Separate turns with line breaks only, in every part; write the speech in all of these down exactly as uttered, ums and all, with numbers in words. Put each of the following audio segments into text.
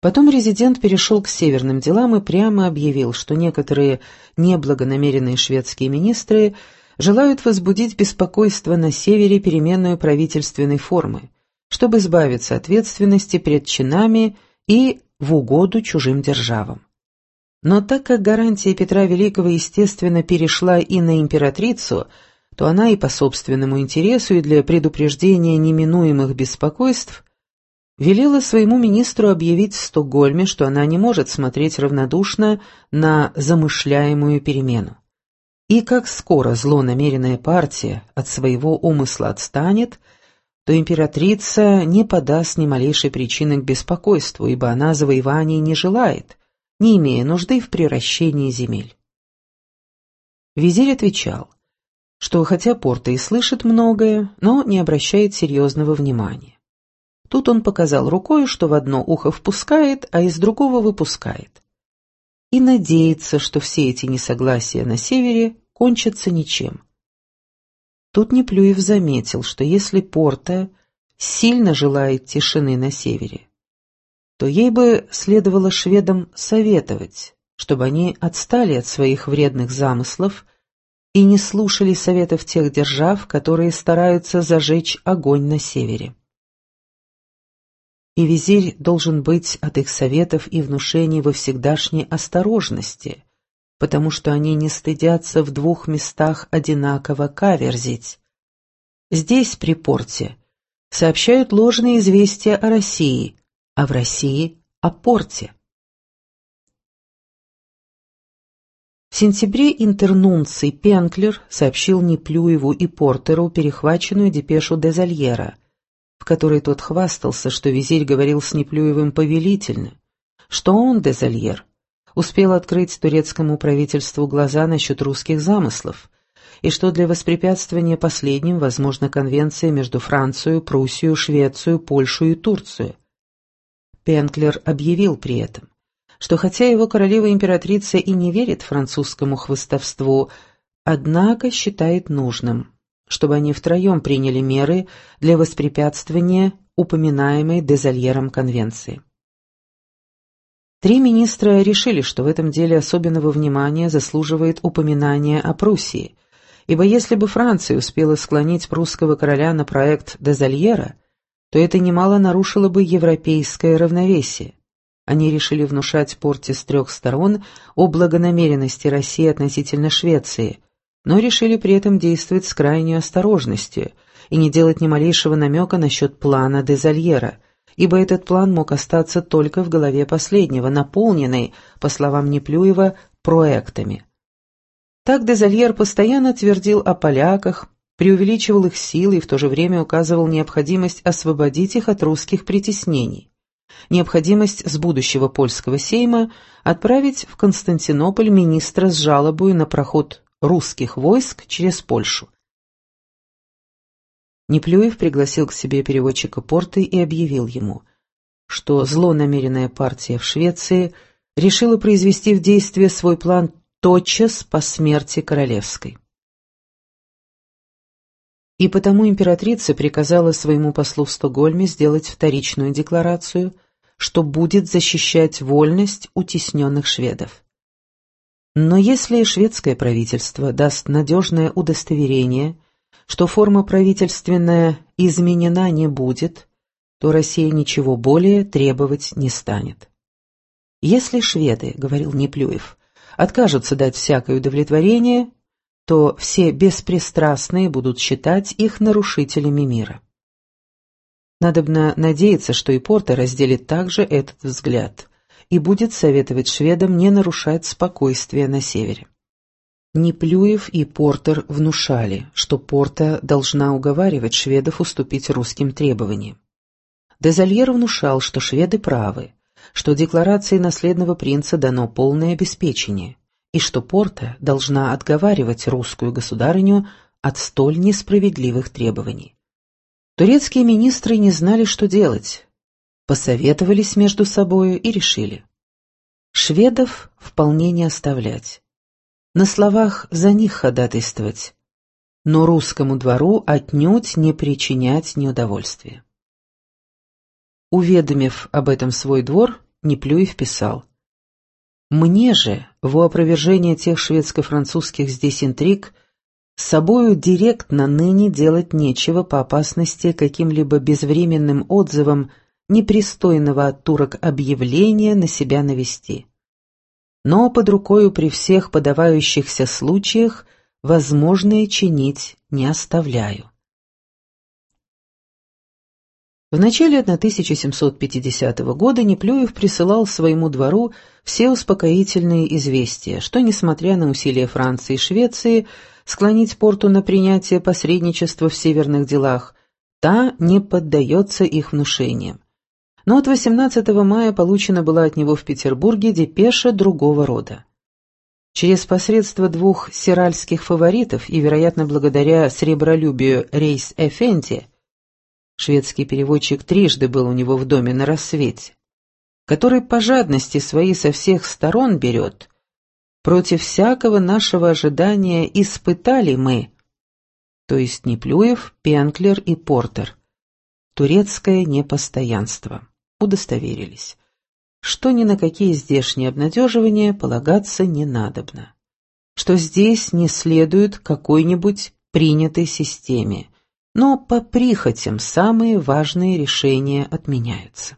Потом резидент перешел к северным делам и прямо объявил, что некоторые неблагонамеренные шведские министры желают возбудить беспокойство на севере переменную правительственной формы, чтобы избавиться от ответственности перед чинами и в угоду чужим державам. Но так как гарантия Петра Великого, естественно, перешла и на императрицу, то она и по собственному интересу, и для предупреждения неминуемых беспокойств велела своему министру объявить в Стокгольме, что она не может смотреть равнодушно на замышляемую перемену. И как скоро злонамеренная партия от своего умысла отстанет, то императрица не подаст ни малейшей причины к беспокойству, ибо она завоеваний не желает, не имея нужды в приращении земель. Визирь отвечал, что хотя Порта и слышит многое, но не обращает серьезного внимания. Тут он показал рукой, что в одно ухо впускает, а из другого выпускает. И надеется, что все эти несогласия на севере кончатся ничем. Тут Неплюев заметил, что если Порта сильно желает тишины на севере, то ей бы следовало шведам советовать, чтобы они отстали от своих вредных замыслов и не слушали советов тех держав, которые стараются зажечь огонь на севере. И визирь должен быть от их советов и внушений во всегдашней осторожности, потому что они не стыдятся в двух местах одинаково каверзить. Здесь, при Порте, сообщают ложные известия о России, а в России — о Порте. В сентябре интернунций Пенклер сообщил Неплюеву и Портеру перехваченную депешу Дезальера, в которой тот хвастался, что визирь говорил с Неплюевым повелительно, что он, Дезальер, успел открыть турецкому правительству глаза насчет русских замыслов, и что для воспрепятствования последним возможна конвенция между Францией, Пруссией, Швецией, Польшей и Турцией. Пенклер объявил при этом, что хотя его королева-императрица и не верит французскому хвастовству, однако считает нужным, чтобы они втроем приняли меры для воспрепятствования упоминаемой Дезальером конвенции. Три министра решили, что в этом деле особенного внимания заслуживает упоминание о Пруссии, ибо если бы Франция успела склонить прусского короля на проект Дезальера, то это немало нарушило бы европейское равновесие. Они решили внушать Порте с трех сторон о благонамеренности России относительно Швеции, но решили при этом действовать с крайней осторожностью и не делать ни малейшего намека насчет плана Дезальера, ибо этот план мог остаться только в голове последнего, наполненный, по словам Неплюева, проектами. Так Дезальер постоянно твердил о поляках, преувеличивал их силы и в то же время указывал необходимость освободить их от русских притеснений, необходимость с будущего польского сейма отправить в Константинополь министра с жалобой на проход русских войск через Польшу. Неплюев пригласил к себе переводчика Порты и объявил ему, что злонамеренная партия в Швеции решила произвести в действие свой план тотчас по смерти королевской. И потому императрица приказала своему послу в Стокгольме сделать вторичную декларацию, что будет защищать вольность утесненных шведов. Но если шведское правительство даст надежное удостоверение, что форма правительственная изменена не будет, то Россия ничего более требовать не станет. Если шведы, говорил Неплюев, откажутся дать всякое удовлетворение, то все беспристрастные будут считать их нарушителями мира. Надобно надеяться, что и Порта разделит также этот взгляд и будет советовать шведам не нарушать спокойствие на севере. Неплюев и Портер внушали, что Порта должна уговаривать шведов уступить русским требованиям. Дезальер внушал, что шведы правы, что декларации наследного принца дано полное обеспечение, и что Порта должна отговаривать русскую государыню от столь несправедливых требований. Турецкие министры не знали, что делать, посоветовались между собою и решили: шведов вполне не оставлять, на словах за них ходатайствовать, но русскому двору отнюдь не причинять неудовольствия. Уведомив об этом свой двор, Неплюев писал: «Мне же, во опровержение тех шведско-французских здесь интриг, с собою директно ныне делать нечего по опасности каким-либо безвременным отзывом непристойного от турок объявления на себя навести. Но под рукою при всех подавающихся случаях возможное чинить не оставляю». В начале тысяча семьсот пятидесятого года Неплюев присылал своему двору все успокоительные известия, что, несмотря на усилия Франции и Швеции склонить Порту на принятие посредничества в северных делах, та не поддается их внушениям. Но от восемнадцатого мая получена была от него в Петербурге депеша другого рода. Через посредство двух сиральских фаворитов и, вероятно, благодаря сребролюбию Рейс-Эфенди, шведский переводчик трижды был у него в доме на рассвете, который по жадности своей со всех сторон берет, против всякого нашего ожидания испытали мы, то есть Неплюев, Пенклер и Портер, турецкое непостоянство, удостоверились, что ни на какие здешние обнадеживания полагаться не надобно, что здесь не следует какой-нибудь принятой системе, но по прихотям самые важные решения отменяются.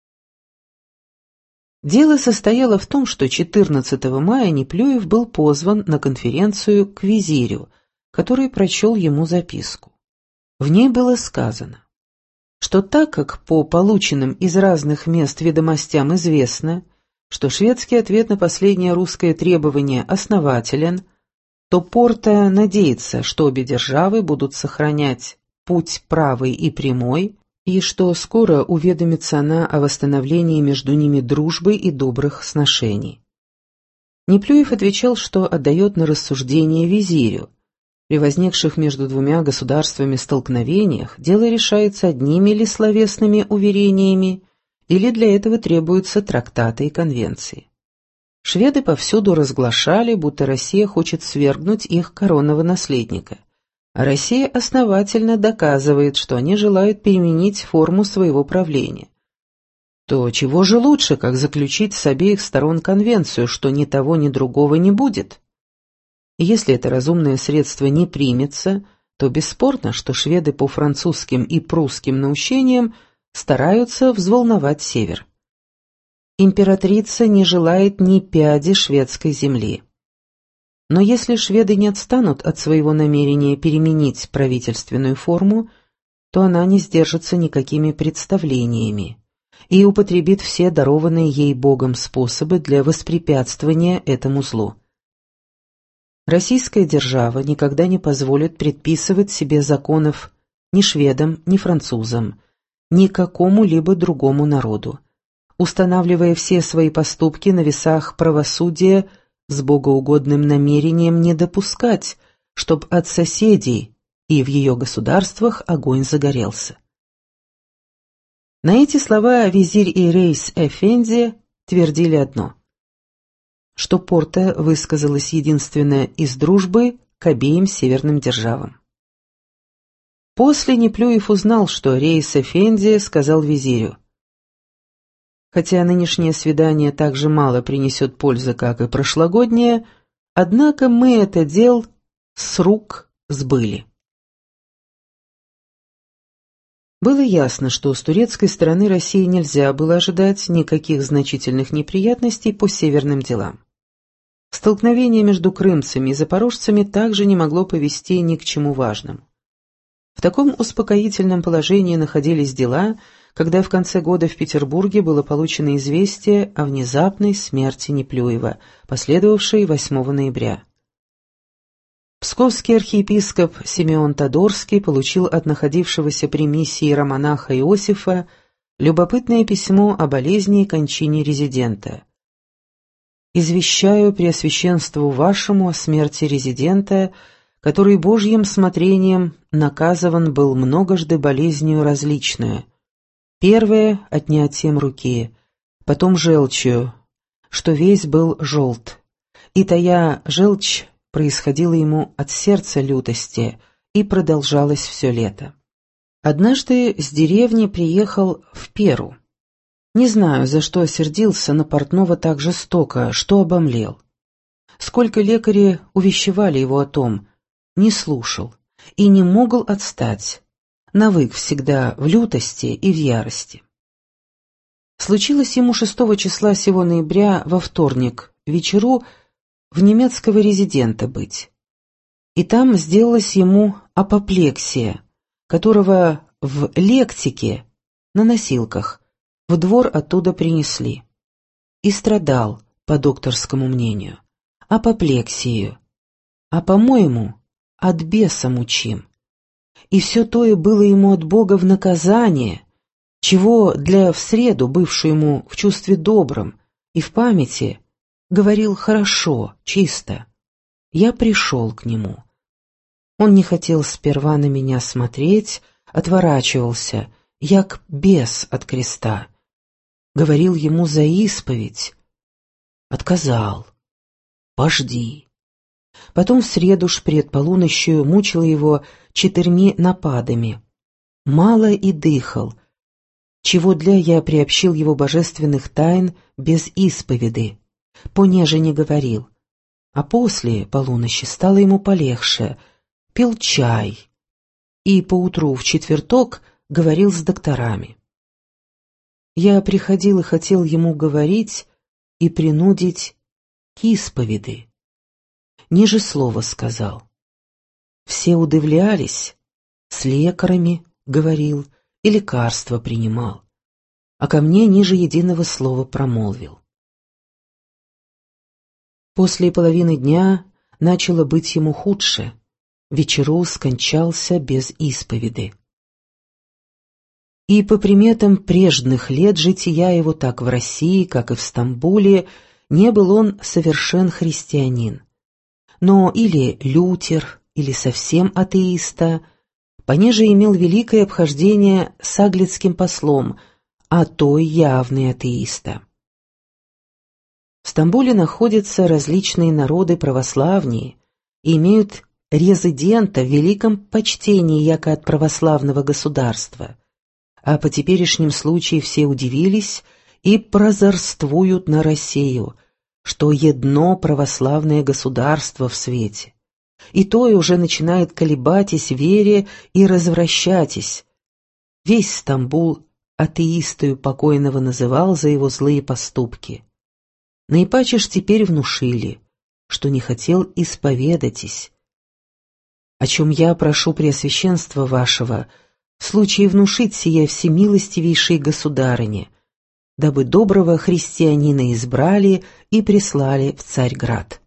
Дело состояло в том, что четырнадцатого мая Неплюев был позван на конференцию к визирю, который прочел ему записку. В ней было сказано, что так как по полученным из разных мест ведомостям известно, что шведский ответ на последнее русское требование основателен, то Порта надеется, что обе державы будут сохранять путь правый и прямой, и что скоро уведомится она о восстановлении между ними дружбы и добрых сношений. Неплюев отвечал, что отдает на рассуждение визирю. При возникших между двумя государствами столкновениях дело решается одними ли словесными уверениями, или для этого требуются трактаты и конвенции. Шведы повсюду разглашали, будто Россия хочет свергнуть их коронного наследника. А Россия основательно доказывает, что они желают переменить форму своего правления. То чего же лучше, как заключить с обеих сторон конвенцию, что ни того, ни другого не будет? И если это разумное средство не примется, то бесспорно, что шведы по французским и прусским наущениям стараются взволновать север. Императрица не желает ни пяди шведской земли. Но если шведы не отстанут от своего намерения переменить правительственную форму, то она не сдержится никакими представлениями и употребит все дарованные ей Богом способы для воспрепятствования этому злу. Российская держава никогда не позволит предписывать себе законов ни шведам, ни французам, ни какому-либо другому народу, устанавливая все свои поступки на весах правосудия с богоугодным намерением не допускать, чтоб от соседей и в ее государствах огонь загорелся. На эти слова визирь и Рейс-Эфенди твердили одно, что Порта высказалась единственно из дружбы к обеим северным державам. После Неплюев узнал, что Рейс-Эфенди сказал визирю: «Хотя нынешнее свидание так же мало принесет пользы, как и прошлогоднее, однако мы это дел с рук сбыли». Было ясно, что с турецкой стороны России нельзя было ожидать никаких значительных неприятностей по северным делам. Столкновение между крымцами и запорожцами также не могло повести ни к чему важному. В таком успокоительном положении находились дела, когда в конце года в Петербурге было получено известие о внезапной смерти Неплюева, последовавшей восьмого ноября. Псковский архиепископ Симеон Тодорский получил от находившегося при миссии иеромонаха Иосифа любопытное письмо о болезни и кончине резидента. «Извещаю Преосвященству вашему о смерти резидента, который Божьим смотрением наказыван был многожды болезнью различную. Первое — отнятием руки, потом желчью, что весь был желт, и тая желчь происходила ему от сердца лютости и продолжалось все лето. Однажды с деревни приехал в Перу. Не знаю, за что осердился на портного так жестоко, что обомлел. Сколько лекари увещевали его о том, не слушал и не могл отстать, навык всегда в лютости и в ярости. Случилось ему шестого числа сего ноября во вторник вечеру в немецкого резидента быть. И там сделалась ему апоплексия, которого в лектике, на носилках, в двор оттуда принесли. И страдал, по докторскому мнению, апоплексию, а, по-моему, от беса мучим. И все то и было ему от Бога в наказание, чего для в среду, бывшую ему в чувстве добром и в памяти, говорил хорошо, чисто. Я пришел к нему. Он не хотел сперва на меня смотреть, отворачивался, як бес от креста. Говорил ему за исповедь. Отказал. Пожди. Потом в среду ж пред полуночью мучил его четырьми нападами. Мало и дыхал, чего для я приобщил его божественных тайн без исповеды, понеже не говорил. А после полуночи стало ему полегче, пил чай и поутру в четверток говорил с докторами. Я приходил и хотел ему говорить и принудить к исповеди. Ниже слова сказал. Все удивлялись, с лекарями говорил и лекарства принимал, а ко мне ниже единого слова промолвил. После половины дня начало быть ему худше, вечеру скончался без исповеди. И по приметам прежних лет жития его так в России, как и в Стамбуле, не был он совершен христианин, но или лютер, или совсем атеиста, понеже имел великое обхождение с аглицким послом, а то и явный атеиста. В Стамбуле находятся различные народы православнее и имеют резидента в великом почтении яко от православного государства, а по теперешнем случаю все удивились и прозорствуют на Россию, что едно православное государство в свете, и то и уже начинает колебатись в вере и развращатись. Весь Стамбул атеистою покойного называл за его злые поступки. Наипаче ж теперь внушили, что не хотел исповедатись, о чем я прошу Преосвященства вашего в случае внушить сие всемилостивейшей государыне, дабы доброго христианина избрали и прислали в Царьград.